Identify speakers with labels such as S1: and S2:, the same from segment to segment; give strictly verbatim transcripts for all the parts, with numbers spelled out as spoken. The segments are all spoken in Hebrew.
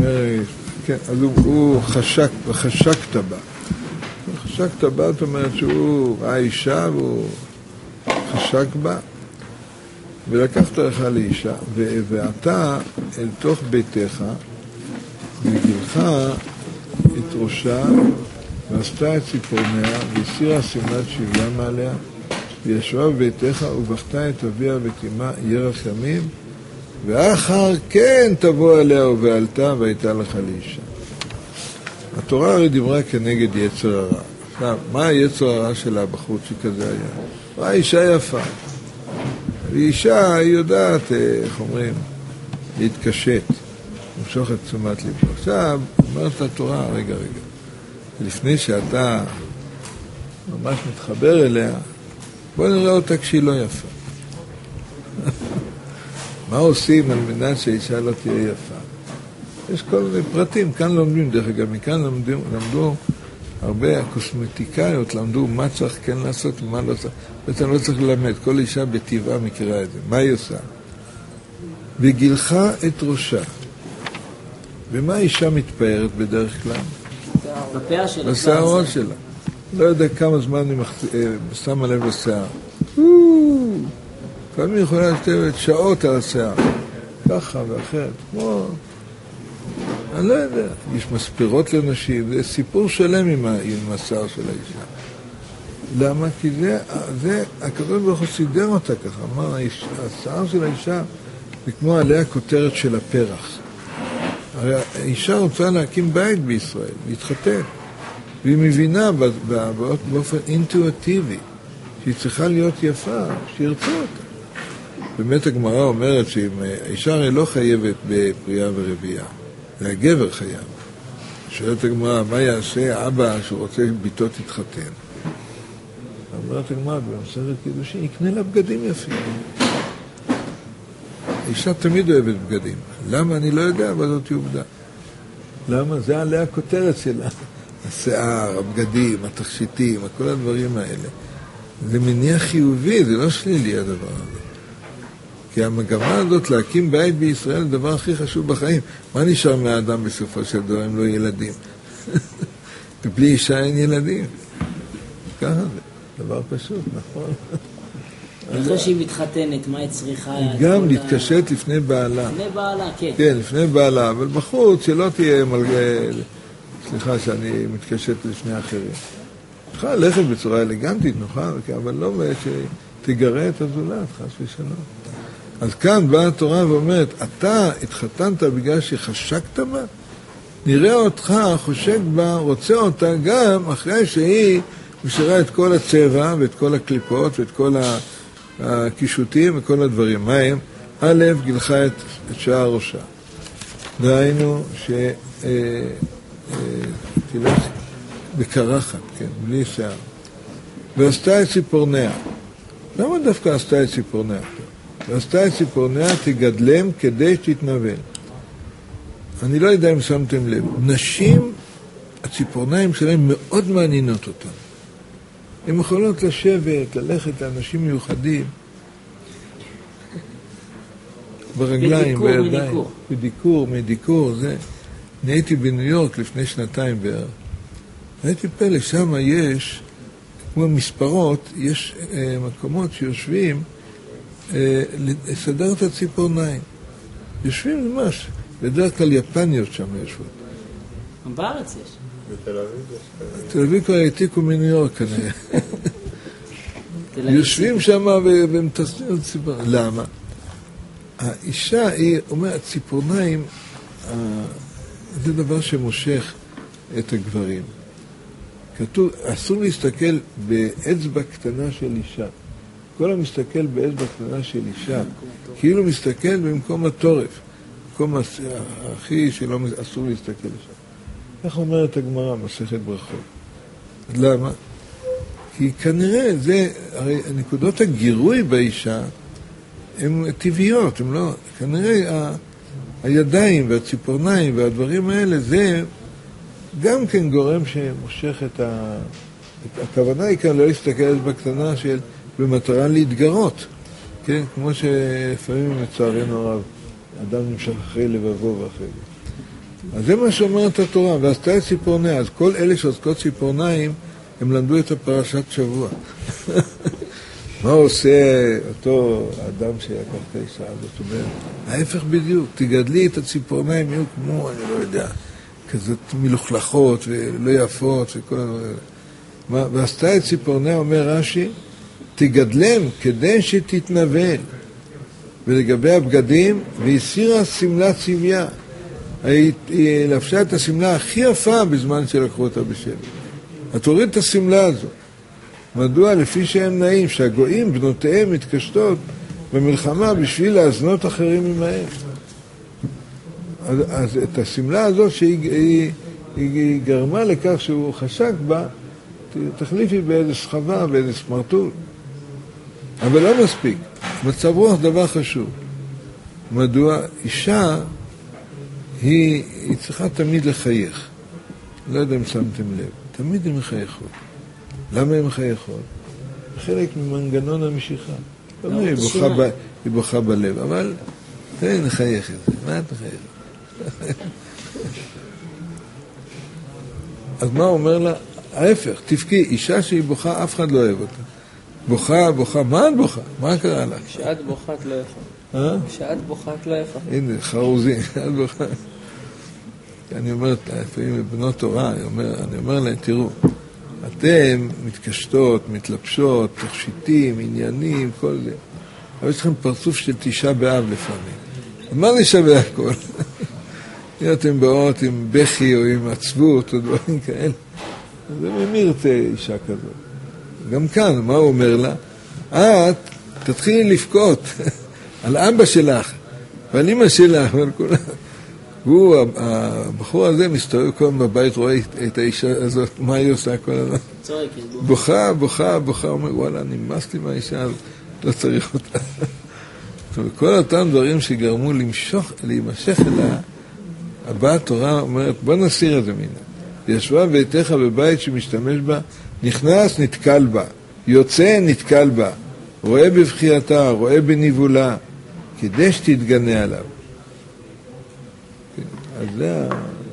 S1: אומר, כן, אז הוא, הוא חשק, וחשקת בה. חשקת בה, זאת אומרת שהוא ראה אישה והוא חשק בה, ולקחת לך לאישה, ו- ואתה אל תוך ביתך, וגילך את ראשה, ועשתה את ציפורניה, והסירה שמלת שביה מעליה, וישבה בביתך, ובכתה את אביה ותימה ירח ימים, ואחר כן תבוא עליה ובעלתה, והייתה לך לאישה. התורה הרי דיברה כנגד יצר הרע. עכשיו, מה היצר הרע שלה בחוץ שכזה היה? מה אישה יפה? ואישה היא יודעת, איך אומרים, להתקשט, למשוך את תשומת לבו. עכשיו, אומרת התורה, רגע, רגע, לפני שאתה ממש מתחבר אליה, בוא נראה אותה כשהיא לא יפה. מה עושים על מנת שהאישה לא תהיה יפה? יש כל מיני פרטים, כאן לומדים, דרך אגב, מכאן למדו, למדו הרבה הקוסמטיקאיות, למדו מה צריך כן לעשות ומה לא צריך. בעצם לא צריך ללמד, כל אישה בטבעה מכירה את זה. מה היא עושה? וגילך את ראשה. ומה האישה מתפארת בדרך כלל?
S2: בפאה שלה.
S1: בשערות שלה. לא יודע כמה זמן היא שמה לב לשיער. פעמים היא יכולה לשבת שעות על השיער. ככה ואחרת. כמו... אני לא יודע. יש מספירות לנשים. זה סיפור שלם עם, עם השיער של האישה. למה? כי זה, זה הקדוש ברוך הוא סידר אותה ככה. אמר, השיער של האישה זה כמו עליה כותרת של הפרח. הרי האישה רוצה להקים בית בישראל, להתחתן. והיא מבינה באופן אינטואיטיבי שהיא צריכה להיות יפה, שירצו אותה. באמת הגמרא אומרת שאם האישה הרי לא חייבת בפריאה ורבייה, זה הגבר חייב. שואלת הגמרא, מה יעשה אבא שהוא רוצה ביתו תתחתן? אומרת הגמרא, במסכת קידושין, יקנה לה בגדים יפים. האישה תמיד אוהבת בגדים. למה? אני לא יודע, אבל זאת עובדה. למה? זה עליה הכותרת שלה. השיער, הבגדים, התכשיטים, כל הדברים האלה. זה מניע חיובי, זה לא שלילי הדבר הזה. כי המגמה הזאת להקים בית בישראל זה הדבר הכי חשוב בחיים. מה נשאר מהאדם בסופו של דבר אם לא ילדים? ובלי אישה אין ילדים. ככה זה. דבר פשוט, נכון?
S2: אחרי שהיא מתחתנת, מה היא צריכה?
S1: גם להתקשט לפני בעלה.
S2: לפני בעלה, כן.
S1: כן, לפני בעלה, אבל בחוץ שלא תהיה מלגל... סליחה שאני מתקשט לפני אחרים. צריכה ללכת בצורה אלגנטית, נוחה, אבל לא שתגרה את הזולת, חס ושלום. אז כאן באה התורה ואומרת, אתה התחתנת בגלל שחשקת בה? נראה אותך, חושק בה, רוצה אותה גם אחרי שהיא משאירה את כל הצבע ואת כל הקליפות ואת כל הקישוטים וכל הדברים. מה הם? א', גילך את, את שער ראשה. דהיינו ש... תלך בקרחת, כן, בלי שיער. ועשתה את ציפורניה. למה דווקא עשתה את ציפורניה? ועשתה את ציפורניה תגדלם כדי שתתנבל. אני לא יודע אם שמתם לב. נשים, הציפורניים שלהם מאוד מעניינות אותן. הן יכולות לשבת, ללכת לאנשים מיוחדים, ברגליים, בידיים. בדיקור, מדיקור, זה. אני הייתי בניו יורק לפני שנתיים בערך. הייתי פלא, שם יש, כמו מספרות, יש אה, מקומות שיושבים אה, לסדר את הציפורניים. יושבים ממש, בדרך כלל יפניות שם יושבות.
S2: בארץ יש.
S3: בתל אביב יש.
S1: תל אביב כבר העתיקו מניו יורק כנראה. יושבים שם ומתסנים את הציפורניים. למה? האישה היא אומרת, ציפורניים, זה דבר שמושך את הגברים. כתוב, אסור להסתכל באצבע קטנה של אישה. כל המסתכל באצבע קטנה של אישה, כאילו מסתכל במקום התורף, במקום הכי שלא אסור להסתכל לשם. איך אומרת הגמרא, מסכת ברכות? למה? כי כנראה זה, הרי נקודות הגירוי באישה הן טבעיות, הן לא, כנראה ה... הידיים והציפורניים והדברים האלה, זה גם כן גורם שמושך את ה... הכוונה היא כאן לא להסתכל בקטנה של במטרה להתגרות, כן? כמו שלפעמים מצערנו הרב, אדם נמשך אחרי לבבו ואחרי זה. אז זה מה שאומרת התורה, ועשתה את ציפורניה. אז כל אלה שעוסקות ציפורניים, הם למדו את הפרשת שבוע. מה עושה אותו אדם שיקח את האישה הזאת? זאת אומרת, ההפך בדיוק, תגדלי את הציפורניים, יהיו כמו, אני לא יודע, כזאת מלוכלכות ולא יפות וכל הדברים. ועשתה את ציפורניה, אומר רש"י, תגדלם כדי שתתנבל. ולגבי הבגדים, והסירה סמלה צביה. היא לבשה את הסמלה הכי יפה בזמן שלקחו אותה בשבי. את הוריד את הסמלה הזו. מדוע? לפי שהם נעים, שהגויים, בנותיהם, מתקשטות במלחמה בשביל להזנות אחרים עמהם. אז, אז את הסמלה הזו שהיא היא, היא גרמה לכך שהוא חשק בה, תחליפי באיזה שכבה, באיזה סמרטול. אבל לא מספיק. מצב רוח דבר חשוב. מדוע? אישה היא, היא צריכה תמיד לחייך. לא יודע אם שמתם לב. תמיד הן מחייכות. למה הן מחייכות? חלק ממנגנון המשיכה. לא, היא, בוכה ב, היא בוכה בלב, אבל תראי, נחייך את זה. מה את מחייכת? אז מה אומר לה? ההפך, תפקי, אישה שהיא בוכה, אף אחד לא אוהב אותה. בוכה, בוכה, מה את בוכה? מה קרה לה?
S3: כשאת בוכה את לא יפה.
S1: אה?
S3: כשאת בוכה את לא יפה.
S1: הנה, חרוזים, את בוכה. אני אומר, לפעמים בבנות תורה, אני אומר, אני אומר להם, תראו, אתם מתקשטות, מתלבשות, תכשיטים, עניינים, כל זה. אבל יש לכם פרצוף של תשעה באב לפעמים. מה זה שווה הכל? אם אתם באות עם בכי או עם עצבות או דברים כאלה, אז מי ירצה אישה כזאת? גם כאן, מה הוא אומר לה? את תתחילי לבכות על אבא שלך ועל אמא שלך ועל כולם. והוא, הבחור הזה מסתובב כל הזמן בבית, רואה את האישה הזאת, מה היא עושה כל הזמן? בוכה, בוכה, בוכה, אומר, וואלה, נמאס לי מהאישה הזאת, לא צריך אותה. כל אותם דברים שגרמו למשוך, להימשך אליה, הבאה התורה אומרת, בוא נסיר את זה מינה. ישבה ביתך בבית שמשתמש בה, נכנס, נתקל בה, יוצא, נתקל בה, רואה בבחייתה, רואה בניבולה, כדי שתתגנה עליו. אז זה,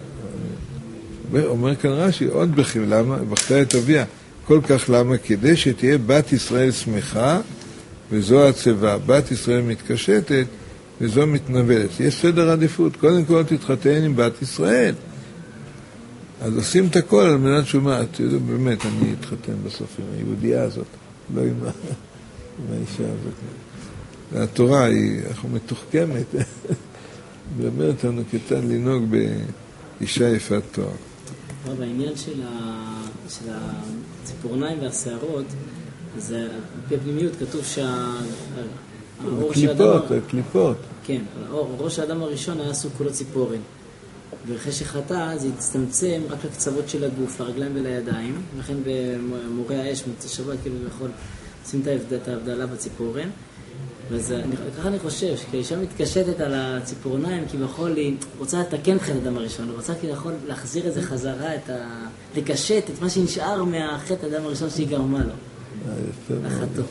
S1: אומר כאן רש"י, עוד בכי, למה? בכתה את אביה. כל כך למה? כדי שתהיה בת ישראל שמחה, וזו הצבא. בת ישראל מתקשטת, וזו מתנבלת. יש סדר עדיפות. קודם כל תתחתן עם בת ישראל. אז עושים את הכל על מנת שאומר, תראו, באמת, אני אתחתן בסוף עם היהודייה הזאת, לא עם, עם האישה הזאת. והתורה היא, אנחנו מתוחכמת, ואומרת לנו כיצד לנהוג באישה יפת תואר.
S2: בעניין של, ה... של הציפורניים והשערות, אז על פי הפנימיות כתוב שהאור של האדם...
S1: הקליפות, הקליפות.
S2: כן, ראש האדם הראשון היה עשוי כולו ציפורן. ואחרי שחטא זה הצטמצם רק לקצוות של הגוף, לרגליים ולידיים, ולכן במורי האש מוצא שבת כאילו יכול לשים את ההבדלה בציפורן. וככה אני חושב, כשאישה מתקשטת על הציפורניים, כביכול היא רוצה לתקן חטא האדם הראשון, היא רוצה כביכול להחזיר איזה חזרה, את ה... לקשט את מה שנשאר מהחטא האדם הראשון שהיא גרמה לו. לחטוא.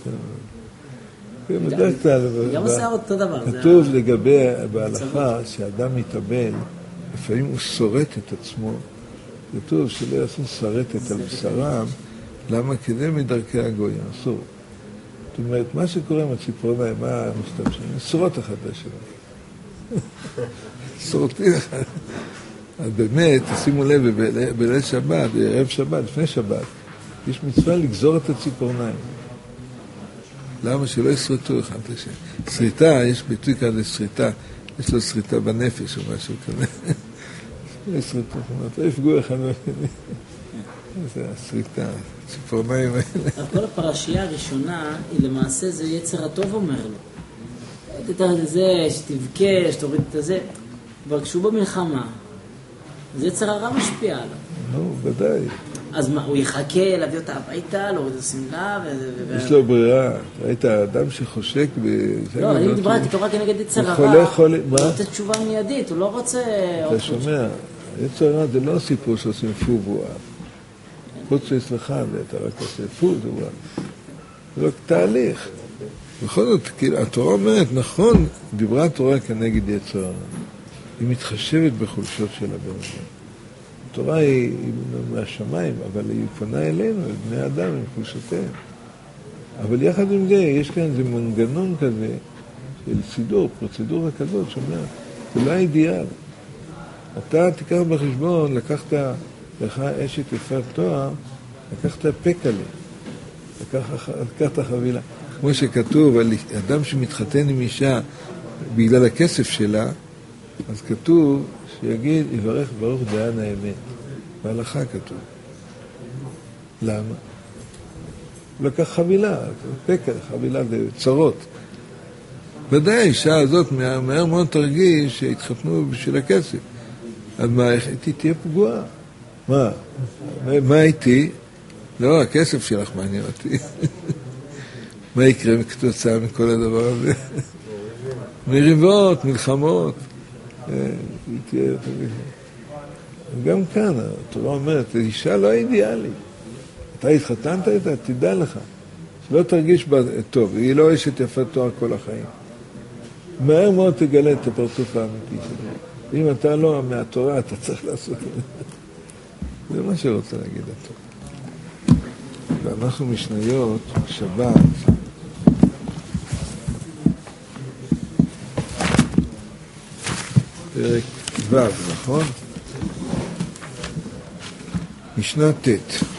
S2: גם השיער אותו דבר.
S1: כתוב לגבי בהלכה שאדם מתאבל, לפעמים הוא שורט את עצמו, כתוב שלא יעשו שרטת על בשרם, למה? כדי מדרכי הגויים, אסור. זאת אומרת, מה שקורה עם הציפורניים, מה משתמשים? שרוט אחד בשביל. שורטים אחד. אז באמת, תשימו לב, בליל שבת, בערב שבת, לפני שבת, יש מצווה לגזור את הציפורניים. למה? שלא ישרטו אחד לשם. שריטה, יש ביטוי כזה שריטה, יש לו שריטה בנפש או משהו כזה. לא ישרטו, זאת אומרת, לא יפגעו אחד בשני. זה השריטה, הציפורניים האלה.
S2: כל הפרשייה הראשונה, היא למעשה זה יצר הטוב אומר לו. תתאר את זה, שתבכה, שתוריד את זה. כבר כשהוא במלחמה, זה יצר הרע משפיע עליו.
S1: נו, ודאי.
S2: אז מה, הוא יחכה להביא אותה הביתה, להוריד את השמלה ו...
S1: יש לו ברירה. ראית אדם שחושק ב...
S2: לא, אני דיברתי כבר כנגד יצר הרע.
S1: חולה, חולה, מה?
S2: הוא רוצה תשובה מיידית, הוא לא רוצה...
S1: אתה שומע, יצר הרע זה לא סיפור שעושים פו והוא אף. חוץ שאצלך, ואתה רק עושה פו, זה לא תהליך. בכל זאת, התורה אומרת, נכון, דיברה התורה כנגד יצר הרע. היא מתחשבת בחולשות של הבן אדם. התורה היא, היא מהשמיים, אבל היא פונה אלינו, אל בני אדם, עם חולשותיהם. אבל יחד עם זה, יש כאן איזה מנגנון כזה, של סידור, פרוצדורה כזאת, שאומר, זה לא האידיאל. אתה תיקח בחשבון, לקחת לך אשת יפת תואר, לקחת פקלה, לקחת חבילה. כמו שכתוב על אדם שמתחתן עם אישה בגלל הכסף שלה, אז כתוב שיגיד, יברך ברוך דיין האמת. בהלכה כתוב. למה? לקח חבילה, פקל, חבילה זה צרות. ודאי האישה הזאת מהר מאוד תרגיש שהתחתנו בשביל הכסף. אז מה, איתי תהיה פגועה? מה? מה איתי? לא, הכסף שלך מעניין אותי. מה יקרה כתוצאה מכל הדבר הזה? מריבות, מלחמות. גם כאן, התורה אומרת, אישה לא אידיאלית. אתה התחתנת איתה, תדע לך. שלא תרגיש בה טוב, היא לא אשת יפת תואר כל החיים. מהר מאוד תגלה את הפרצוף האמיתי שלה. ואם אתה לא מהתורה, אתה צריך לעשות את זה. זה מה שרוצה להגיד התורה. ואנחנו משניות, שבת, פרק ו', נכון? משנה ט',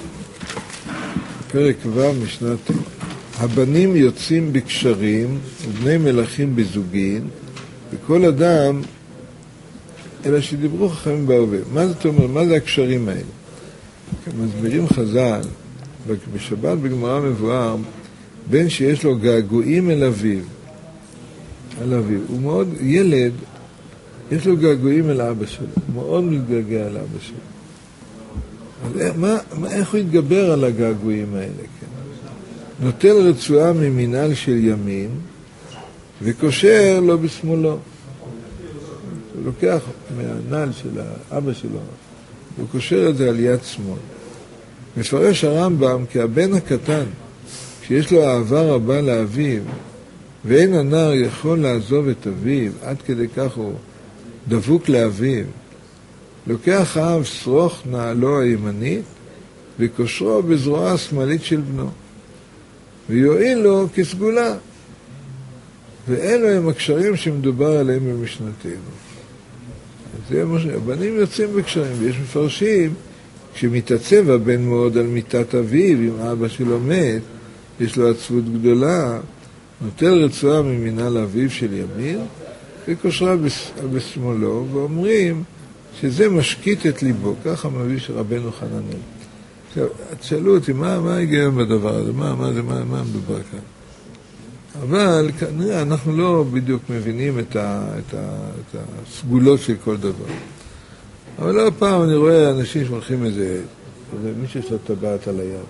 S1: פרק ו', משנה ט'. הבנים יוצאים בקשרים ובני מלכים בזוגין, וכל אדם, אלא שדיברו חכמים בהווה. מה זאת אומרת? מה זה הקשרים האלה? מסבירים חז"ל, בשבת בגמרא מבואר, בן שיש לו געגועים אל אביו, אל אביו. הוא מאוד, ילד, יש לו געגועים אל אבא שלו, הוא מאוד מתגעגע אל אבא שלו. אז מה, מה, איך הוא יתגבר על הגעגועים האלה? כן? נוטל רצועה ממנהל של ימין, וקושר לו בשמאלו. הוא לוקח מהנעל של האבא שלו, הוא קושר את זה על יד שמאל. מפרש הרמב"ם כי הבן הקטן, שיש לו אהבה רבה לאביו, ואין הנער יכול לעזוב את אביו, עד כדי כך הוא דבוק לאביו, לוקח האב שרוך נעלו הימנית, וקושרו בזרוע השמאלית של בנו, ויועיל לו כסגולה. ואלו הם הקשרים שמדובר עליהם במשנתנו. זה מה שהבנים יוצאים בקשרים, ויש מפרשים, כשמתעצב הבן מאוד על מיטת אביו, אם אבא שלו מת, יש לו עצבות גדולה, נוטל רצועה ממנהל אביו של ימין, וקושרה בשמאלו, ואומרים שזה משקיט את ליבו, ככה מביא רבנו חננאל. עכשיו, תשאלו אותי, מה, מה ההיגיון בדבר הזה? מה, מה זה, מה, מה מדובר כאן? אבל כנראה אנחנו לא בדיוק מבינים את, ה, את, ה, את הסגולות של כל דבר. אבל לא פעם אני רואה אנשים שמלכים איזה, איזה מי שיש לו טבעת על היד.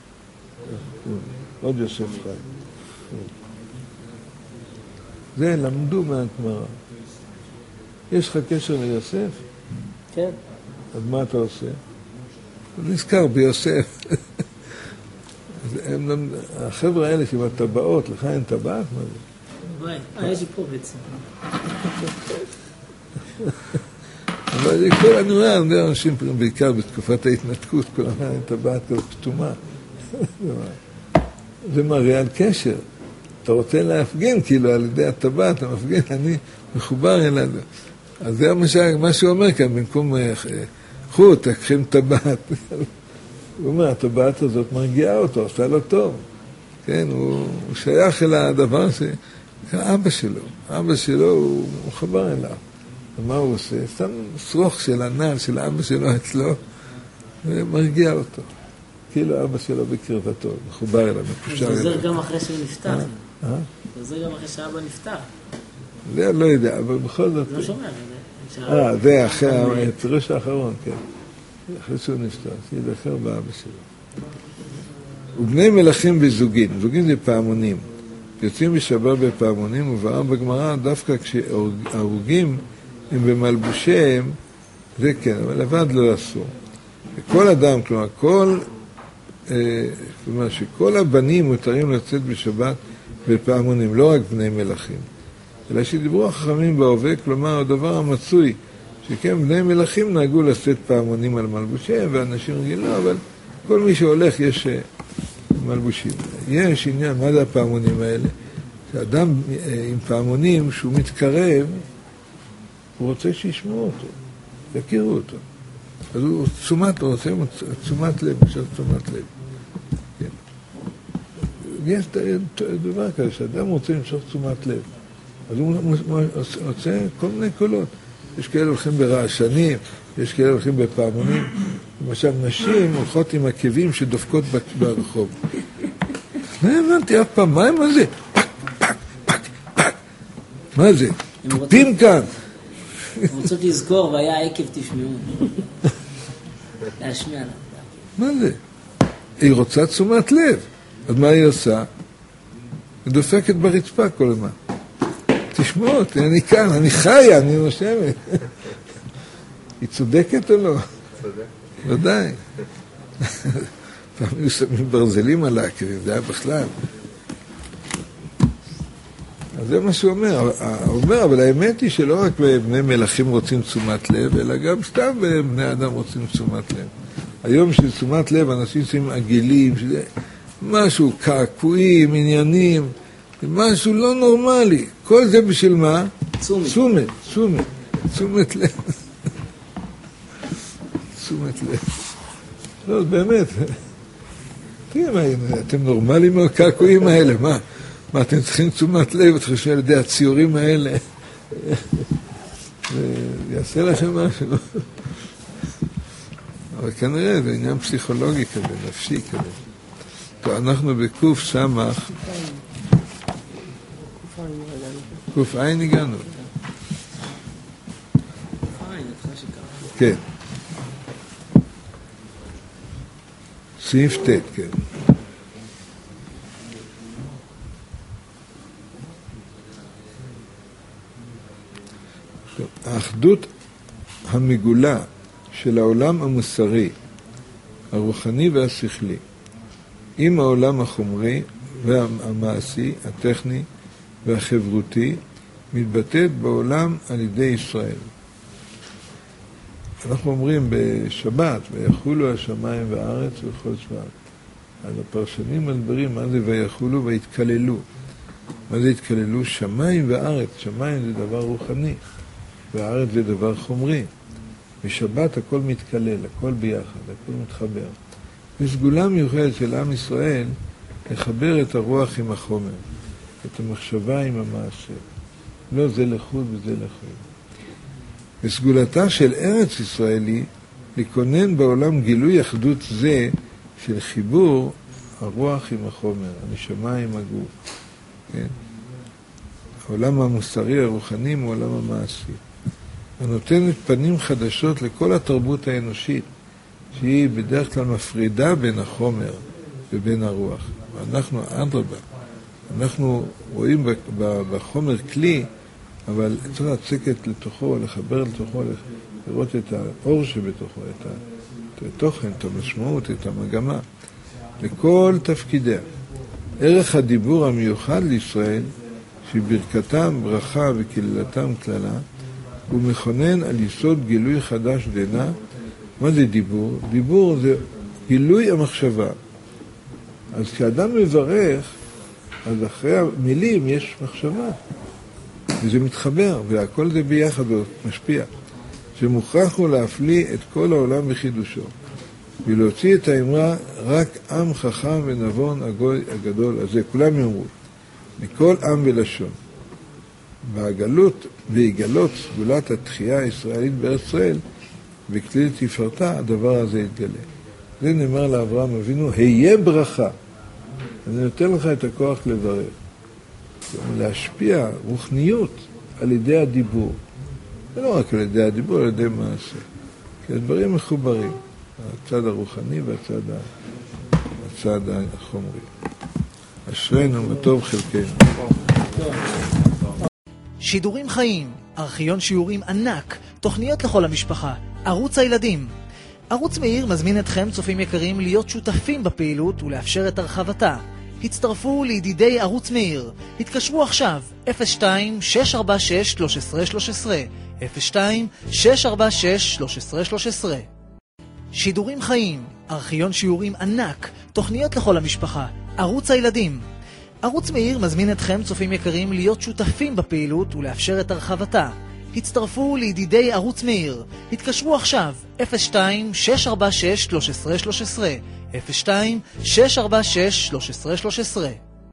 S1: עוד יוסף חי. זה למדו מהגמרא. יש לך קשר ליוסף?
S3: כן.
S1: אז מה אתה עושה? הוא נזכר ביוסף. הם, החבר'ה האלה עם הטבעות, לך אין טבעת? מה זה?
S2: וואי, אה, יש לי פה בעצם.
S1: אבל כל אני רואה, אני יודע, אנשים בעיקר בתקופת ההתנתקות, כל הזמן אין טבעת כזאת פתומה. זה מראה על קשר. אתה רוצה להפגין, כאילו, על ידי הטבעת, אתה מפגין, אני מחובר אליו. אז זה מה שהוא אומר כאן, במקום חוט, תקחים טבעת. הוא אומר, הטבעת הזאת מרגיעה אותו, עושה לו טוב. כן, הוא, הוא שייך אל הדבר ש... אבא שלו, אבא שלו הוא מחובר אליו. ומה הוא עושה? סתם שרוך של הנעל של אבא שלו אצלו, ומרגיע אותו. כאילו אבא שלו בקרבתו, מחובר אליו, מקושר אליו.
S2: זה עוזר גם אחרי שהוא נפטר.
S1: אה?
S2: זה עוזר גם אחרי שאבא נפטר.
S1: זה לא יודע, אבל בכל זאת...
S2: לא שומע.
S1: אה, זה אחרי, הפירוש האחרון, כן. אחרי שהוא נפטר, שידחר באבא שלו. ובני מלכים בזוגין, זוגין זה פעמונים. יוצאים בשבת בפעמונים, ובאר בגמרא, דווקא כשהרוגים הם במלבושיהם, זה כן, אבל לבד לא אסור. וכל אדם, כלומר, כל, אה, כלומר, שכל הבנים מותרים לצאת בשבת בפעמונים, לא רק בני מלכים. אלא שדיברו החכמים בהווה, כלומר, הדבר המצוי שכן בני מלכים נהגו לשאת פעמונים על מלבושיהם, ואנשים רגילים, לא, אבל כל מי שהולך יש מלבושים. יש עניין, מה זה הפעמונים האלה? שאדם עם פעמונים, שהוא מתקרב, הוא רוצה שישמעו אותו, יכירו אותו. אז הוא תשומת, הוא רוצה תשומת לב, בשביל תשומת לב. כן. יש דבר כזה, שאדם רוצה למשוך תשומת לב. אז הוא רוצה כל מיני קולות. יש כאלה הולכים ברעשנים, יש כאלה הולכים בפעמונים. למשל, נשים הולכות עם עקבים שדופקות ברחוב. לא הבנתי אף פעם, מה הם זה? פק, פק, פק, פק. מה זה? תופים כאן.
S2: הם רוצות לזכור, והיה עקב תשמעו. להשמיע לה.
S1: מה זה? היא רוצה תשומת לב. אז מה היא עושה? היא דופקת ברצפה כל הזמן. תשמעו אותי, אני כאן, אני חיה, אני נושמת. היא צודקת או לא? צודק. ודאי. פעמים שמים ברזלים על העקבים, זה היה בכלל. אז זה מה שהוא אומר. הוא אומר, אבל האמת היא שלא רק בני מלכים רוצים תשומת לב, אלא גם סתם בני אדם רוצים תשומת לב. היום של תשומת לב, אנשים עושים עגילים, שזה משהו קעקועים, עניינים, משהו לא נורמלי. כל זה בשביל מה?
S2: תשומת.
S1: תשומת, תשומת, תשומת לב. תשומת לב. לא, באמת. תראה, אתם נורמליים מהקעקועים האלה, מה? מה, אתם צריכים תשומת לב, אתם חושבים על ידי הציורים האלה. זה יעשה לכם משהו. אבל כנראה זה עניין פסיכולוגי כזה, נפשי כזה. טוב, אנחנו בקוף סמך. קוף עין הגענו. כן. סעיף ת', כן. האחדות המגולה של העולם המוסרי, הרוחני והשכלי, עם העולם החומרי והמעשי, הטכני והחברותי, מתבטאת בעולם על ידי ישראל. אנחנו אומרים בשבת, ויחולו השמיים והארץ וכל שבט. אז הפרשנים מדברים מה זה ויחולו והתקללו. מה זה התקללו? שמיים וארץ. שמיים זה דבר רוחני, והארץ זה דבר חומרי. בשבת הכל מתקלל, הכל ביחד, הכל מתחבר. וסגולה מיוחדת של עם ישראל לחבר את הרוח עם החומר, את המחשבה עם המעשה. לא זה לחוד וזה לחוד. וסגולתה של ארץ ישראלי לכונן בעולם גילוי אחדות זה של חיבור הרוח עם החומר, הנשמה עם הגוף. כן? העולם המוסרי הרוחני הוא העולם המעשי. הנותנת פנים חדשות לכל התרבות האנושית, שהיא בדרך כלל מפרידה בין החומר ובין הרוח. ואנחנו, אדרבה, אנחנו רואים בחומר כלי, אבל צריך לצקת לתוכו, לחבר לתוכו, לראות את האור שבתוכו, את התוכן, את המשמעות, את המגמה, לכל תפקידיה. ערך הדיבור המיוחד לישראל, שברכתם ברכה וקללתם כללה, הוא מכונן על יסוד גילוי חדש דנה. מה זה דיבור? דיבור זה גילוי המחשבה. אז כשאדם מברך, אז אחרי המילים יש מחשבה. וזה מתחבר, והכל זה ביחד משפיע. שמוכרח הוא להפליא את כל העולם בחידושו. ולהוציא את האמרה, רק עם חכם ונבון הגוי הגדול הזה. כולם יאמרו, מכל עם ולשון. והגלות, והגלות סגולת התחייה הישראלית בארץ ישראל, וכליל תפארתה, הדבר הזה יתגלה. זה נאמר לאברהם אבינו, היה ברכה. אני נותן לך את הכוח לברך. להשפיע רוחניות על ידי הדיבור. ולא רק על ידי הדיבור, על ידי מעשה. כי הדברים מחוברים. הצד הרוחני והצד הצד החומרי. אשרינו וטוב חלקנו.
S4: שידורים חיים, ארכיון שיעורים ענק, תוכניות לכל המשפחה, ערוץ הילדים. ערוץ מאיר מזמין אתכם, צופים יקרים, להיות שותפים בפעילות ולאפשר את הרחבתה. הצטרפו לידידי ערוץ מאיר. התקשרו עכשיו אפס שתיים שש ארבע שש שלוש עשרה שלוש עשרה אפס שתיים שש ארבע שש שלוש עשרה שלוש עשרה. שידורים חיים, ארכיון שיעורים ענק, תוכניות לכל המשפחה, ערוץ הילדים. ערוץ מאיר מזמין אתכם, צופים יקרים, להיות שותפים בפעילות ולאפשר את הרחבתה. הצטרפו לידידי ערוץ מאיר. התקשרו עכשיו, אפס שתיים שש ארבע שש שלוש עשרה שלוש עשרה, אפס שתיים שש ארבע שש שלוש עשרה שלוש עשרה.